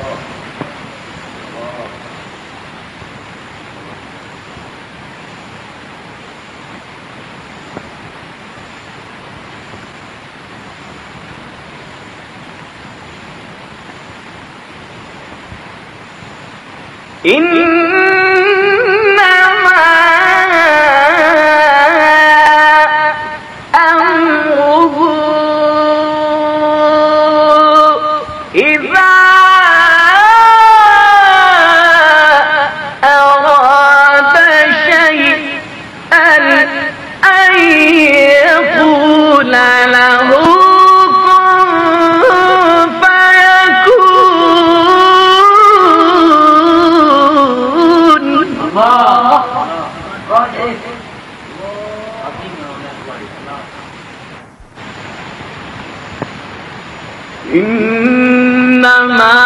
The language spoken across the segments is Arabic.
إنما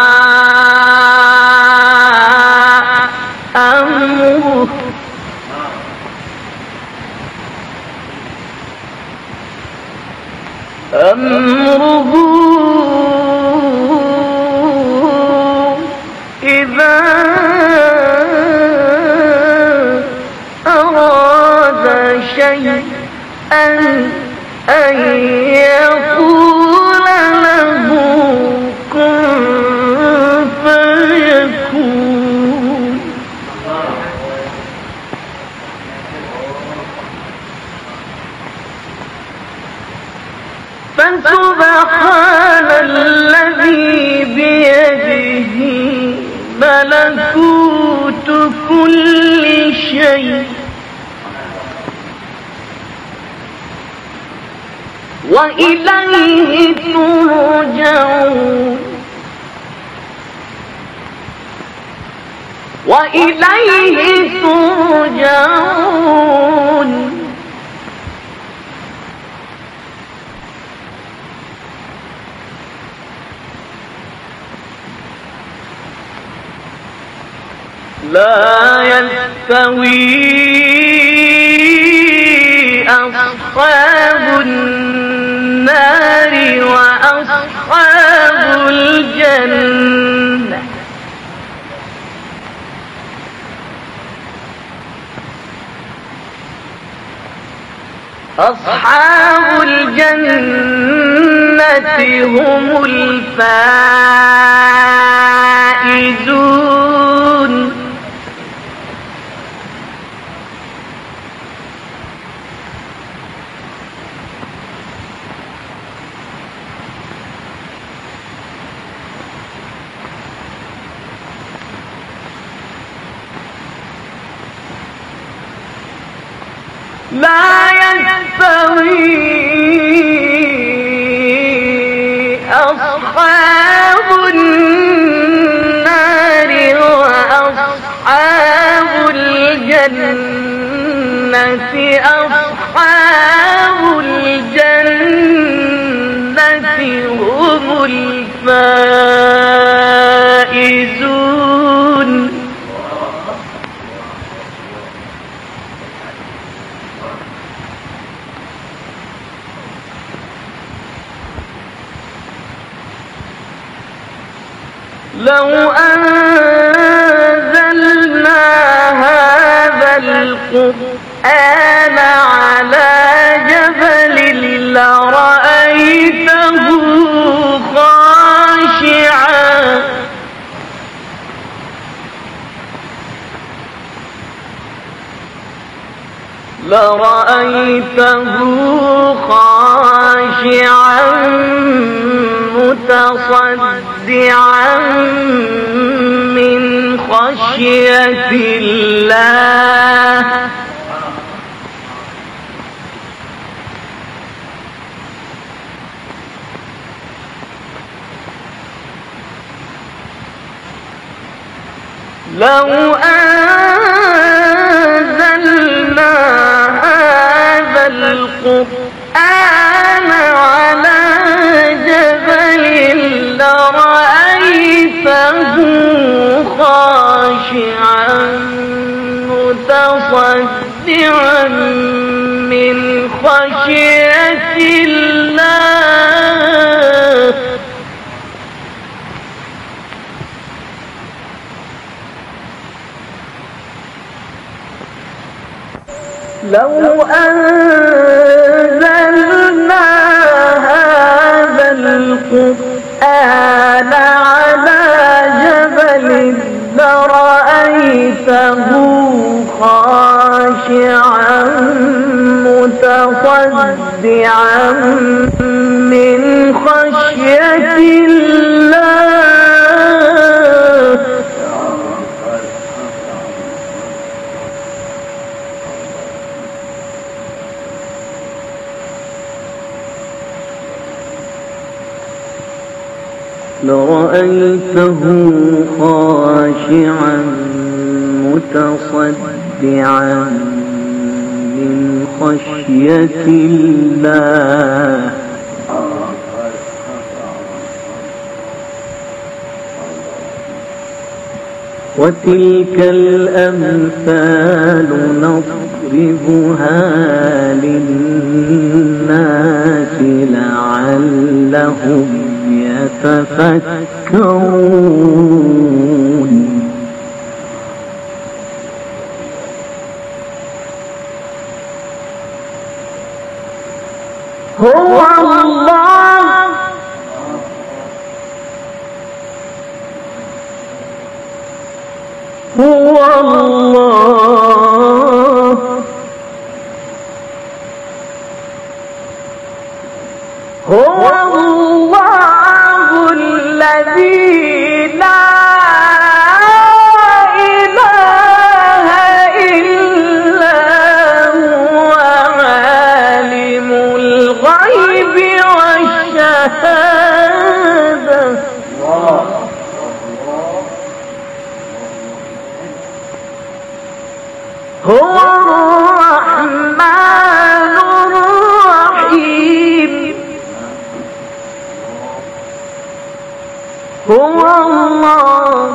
أمره إذا أراد شيئا أن يقول له كن فيكون. فسبحان الذي بيده ملكوت كل شيء وإليه ترجعون وإليه ترجعون. لا يستوي أصحاب النار وأصحاب الجنة أصحاب الجنة هم الفائزون. لا يستوي أصحاب النار وأصحاب الجنة أصحاب الجنة هم الفائزون. لو أنزلنا هذا القرآن على جبل لرأيته خاشعا متصدعا من خشية الله. لو أنزلنا هذا القرآن على جبل لرأيته خاشعا متصدعا من خشية الله. لو أنزلنا هذا القرآن على جبل لرأيته خاشعا متصدعا من خشية الله. لرأيته خاشعا متصدعا من خشية الله. وتلك الأمثال نضربها للناس لعلهم يتفكرون. هو الله هو الله هو الله الذي لا إله إلا هو عالم الغيب والشهادة. هو الرحمن الرحيم. هو الله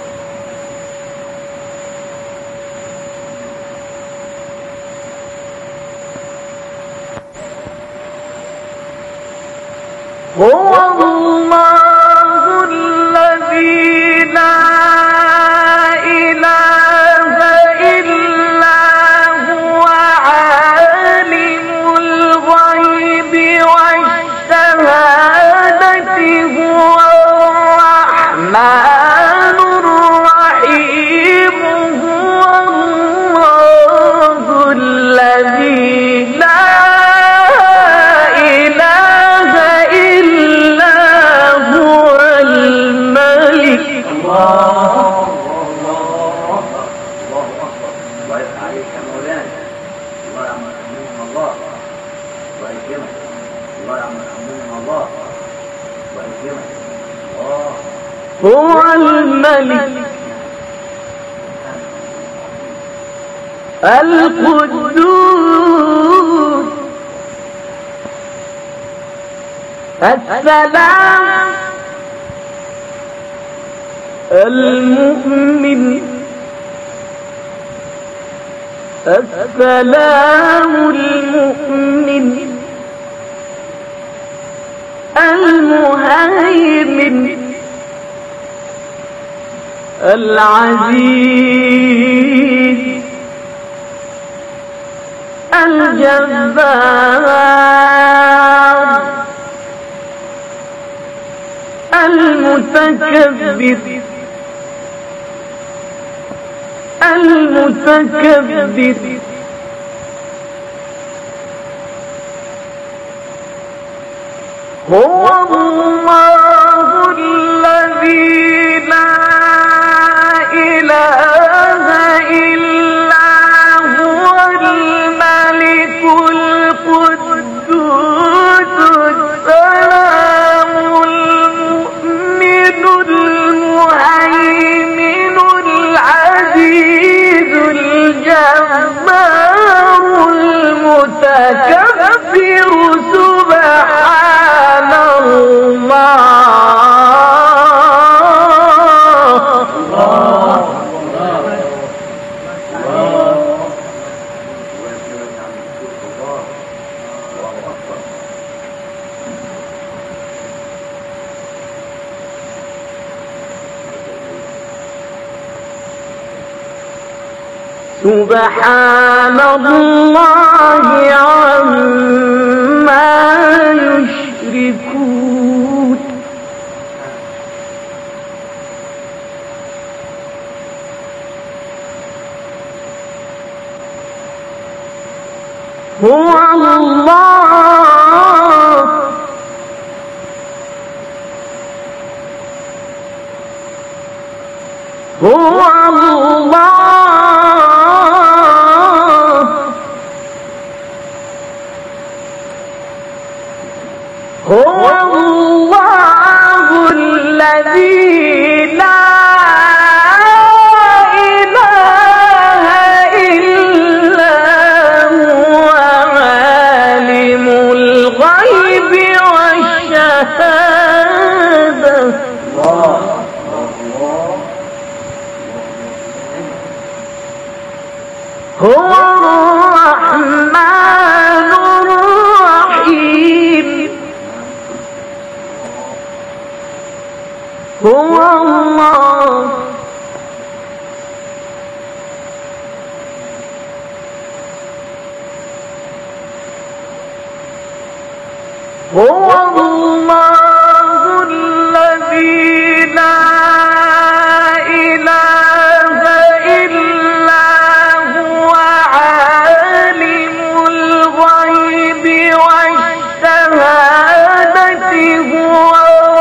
هو الله الذي لا إله إلا هو عالم الغيب والشهادة. هو الرحمن الرحيم. هو الله الذي لا إله إلا هو الملك. الله يفتح عليك يا مولانا. الله يعمل منهم الله ويكرمك. الله يعمل منهم الله ويكرمك. هو الملك القدوس السلام المؤمن السلام المؤمن المهيمن العزيز الجبار المتكبر هو الله الذي لا إله إلا هو الملك القدوس السلام المؤمن المهيمن العزيز الجبار المتكبر سبحان الله سبحان الله عما يشركون هو الله هو الله هو الله الذي لا إله إلا هو عالم الغيب والشهادة هو الرحمن الرحيم هو الله هو الله الذي لا إله إلا هو عالم الغيب والشهادة هو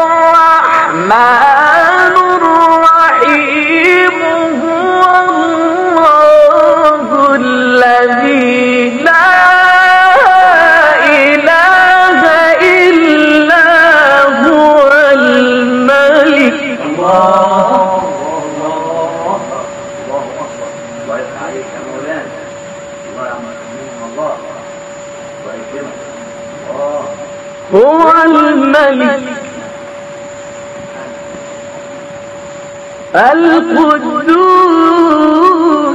الرحمن الرحيم هو الله الذي لا إله إلا هو الملك الله يفتح عليك يا مولانا الله يعمل الله يكرمك هو الملك القدوس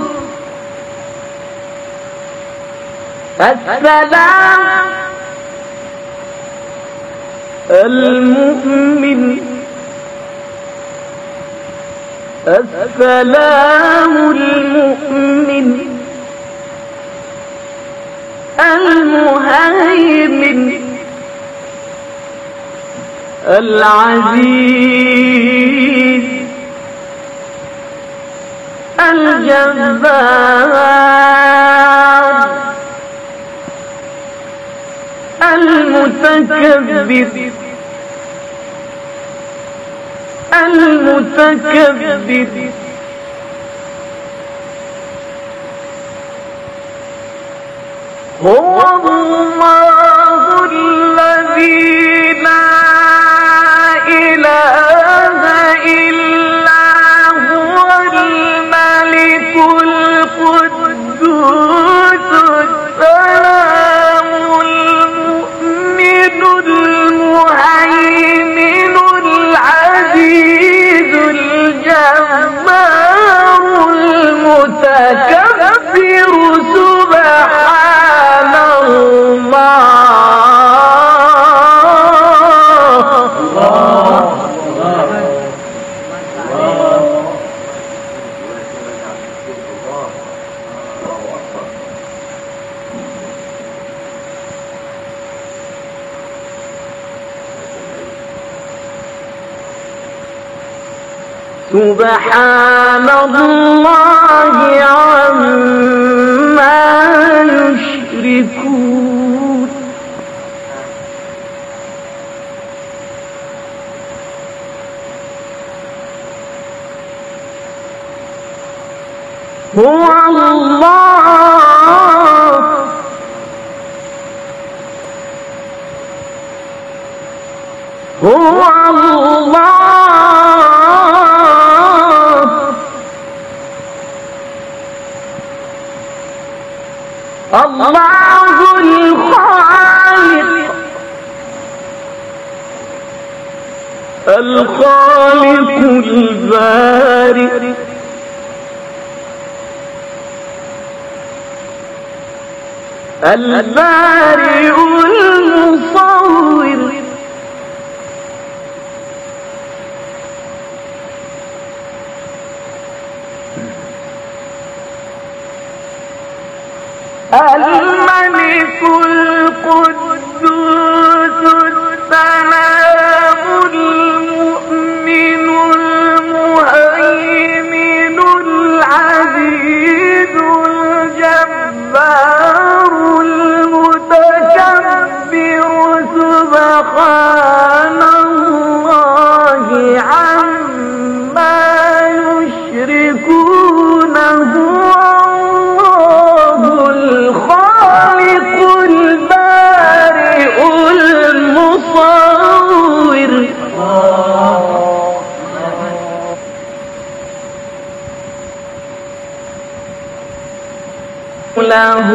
السلام المؤمن السلام المؤمن المهيمن العزيز الجبار المتكبر هو الله الذي لا إله إلا هو الملك القدوس السلام المؤمن المهيمن العزيز الجبار المتكبر سبحان سبحان الله عما يشركون هو الله هو الله الله الخالق البارئ البارئ المصور الملك القدوس السلام المؤمن المهيمن العزيز الجبار المتكبر سبحان الله عما يشركون هو الخالق البارئ المصور له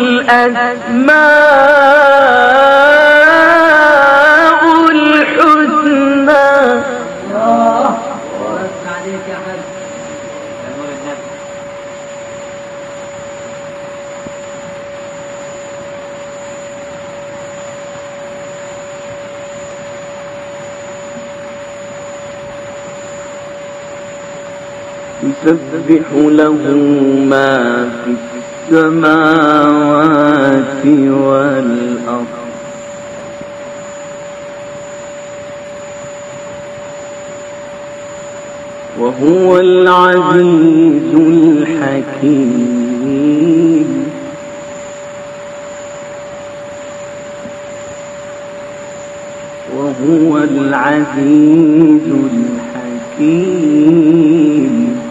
الأسماء الحسنى. يسبح له ما في السماوات والأرض وهو العزيز الحكيم. وهو العزيز الحكيم.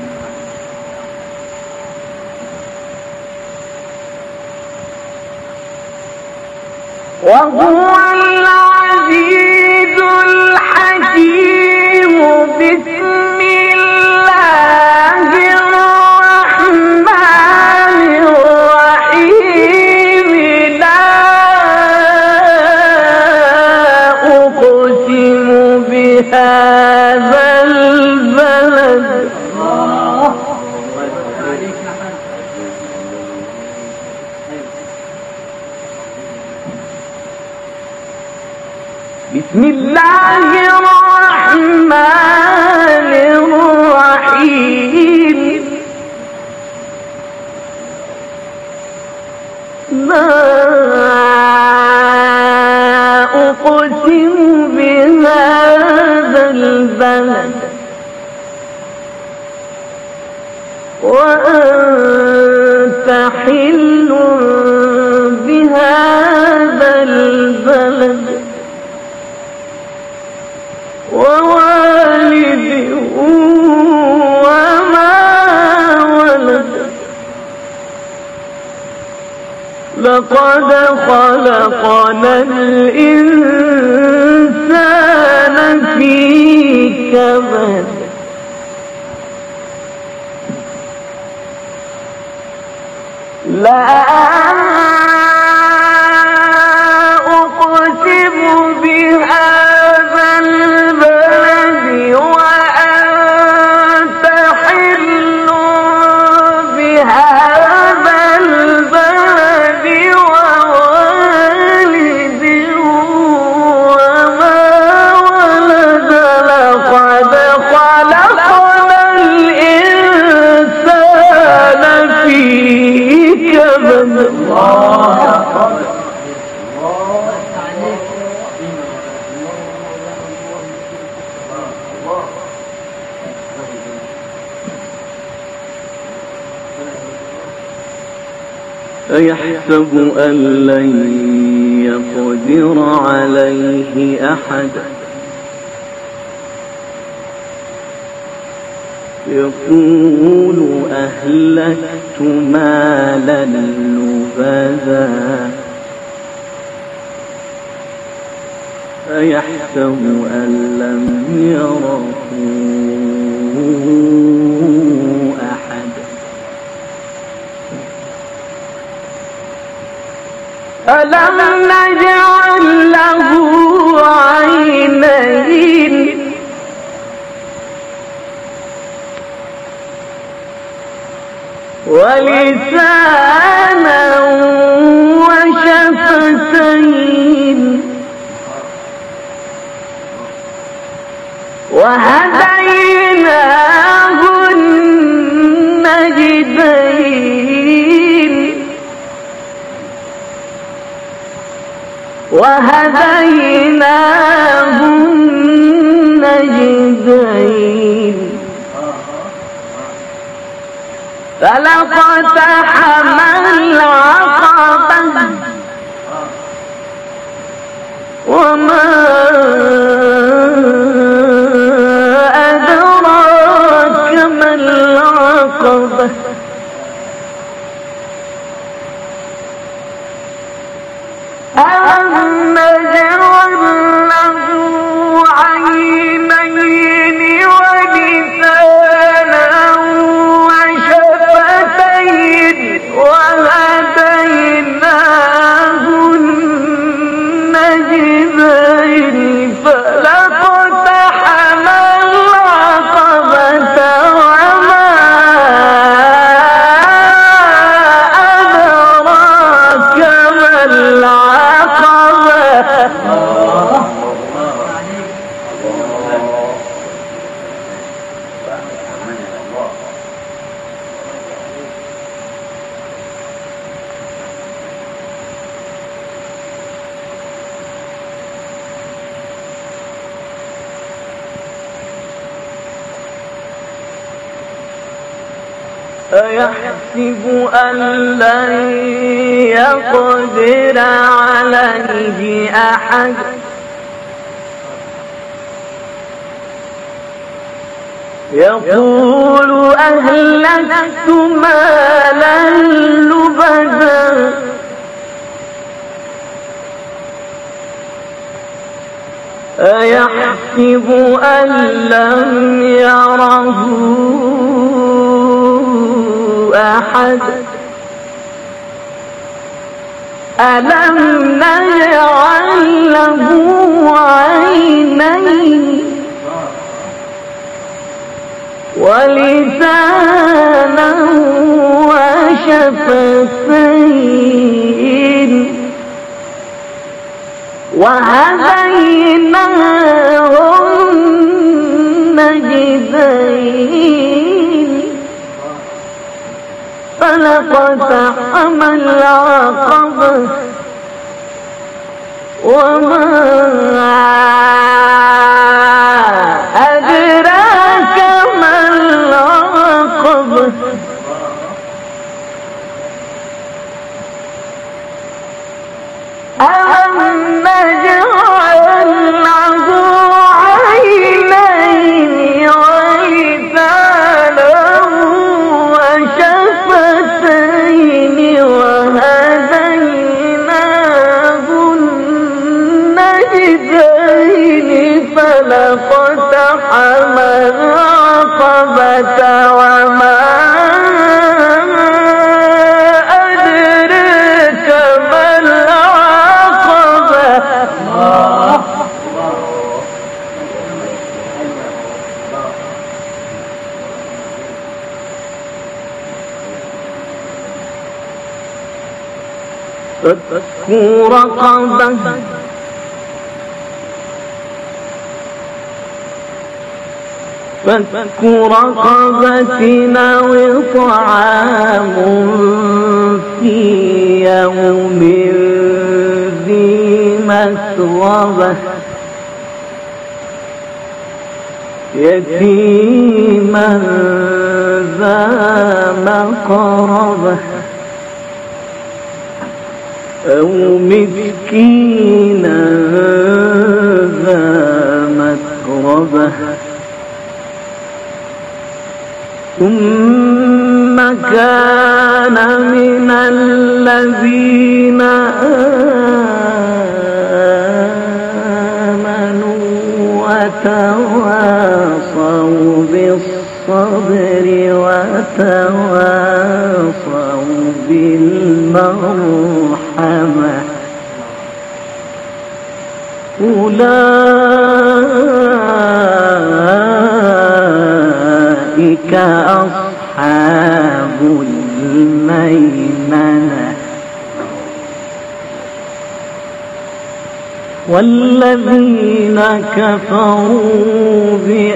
وهو العزيز الحكيم. بسم الله الرحمن الرحيم. لا أقسم بهذا البلد. بسم الله الرحمن الرحيم. لا أقسم بهذا البلد وأنت حل بهذا البلد ووالد وما ولد. لقد خلقنا الإنسان في كبد. لا أقسم بهذا البلد وأنت حل بهذا البلد ووالد وما ولد. لقد خلقنا الإنسان في كبد. أيحسب أن لن يقدر عليه أحد. يقول أهلكت مالا لبذا. أيحسب أن لم يره أحد. ألم نجعل له عينين ولسانا وشفتين وهديناه النجدين. وهديناه النجدين فلقتحم العقبة وما أدراك ما العقبة ألم نجعل له عينين ولسانا وشفتين وهديناه النجدين فلقتحم العقبة وما أدراك ما العقبة أيحسب أن لن يقدر عليه أحد يقول أهلكت مالا لبدا أيحسب أن لم يره أحد ألم نجعل له عينين ولسانا وشفتين وهديناه النجدين فلقتحم العقبة وما أدراك ما العقبة ألم نجعل له عينين ولسانا وشفتين وهديناه النجدين فلقتحم العقبة وما أدراك ما العقبة فك رقبة فك رقبة أو إطعام في يوم ذي مسغبة يتيما ذا مقربة أو مسكينا ذا متربة ثم كان من الذين آمنوا وتواصوا بالصبر وتواصوا بالمرحمة أولئك أصحاب الميمنة والذين كفروا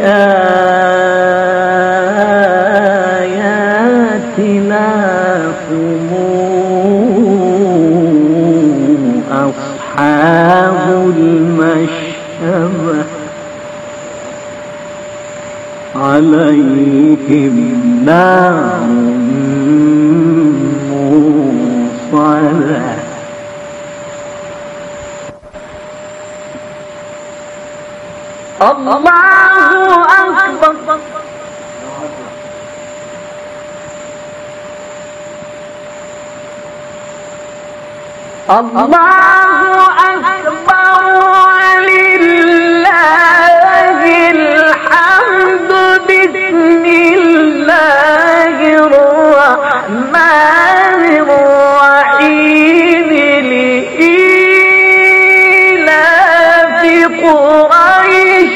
بآياتنا هم أصحاب نار موصلة الله أكبر الله أكبر ولله الحمد بسم الله الرحمن الرحيم لإيلاف قريش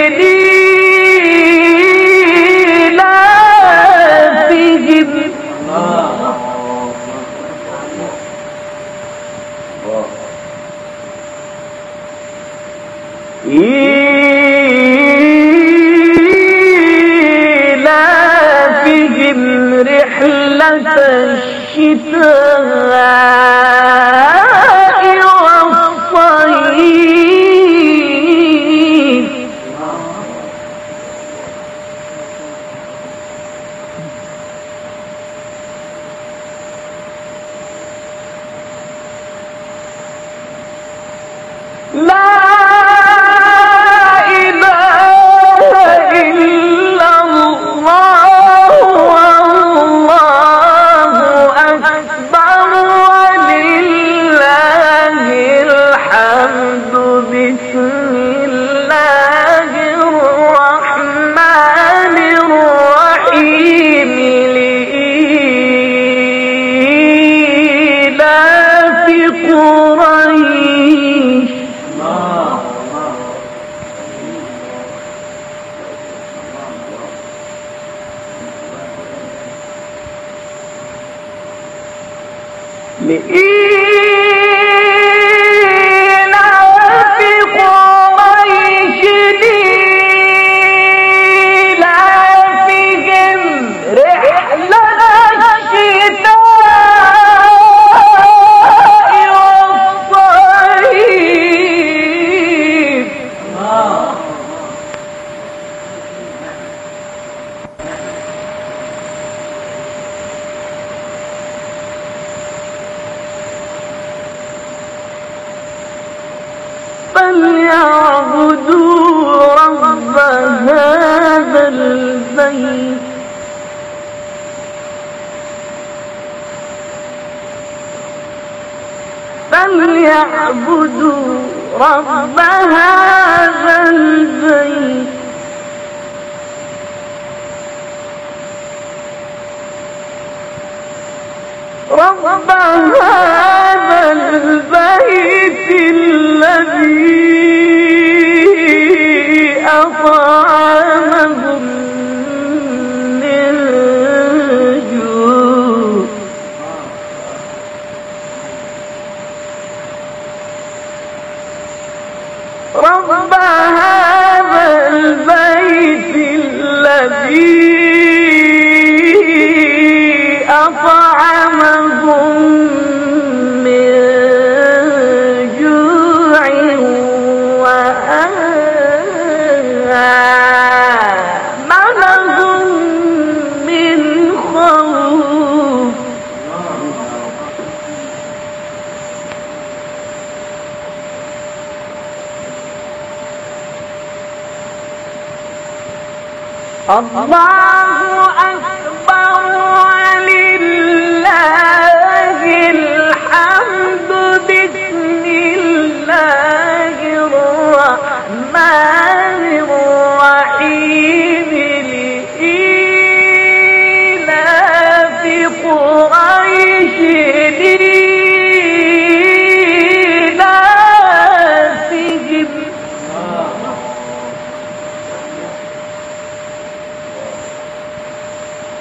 إيلافهم رحلة الشتاء والصيف لا فليعبدوا رب هذا البيت فليعبدوا رب هذا البيت رب هذا البيت الذي أطعمهم من جوع رب هذا البيت الذي أطعمهم من جوع وآمنهم من خوف الله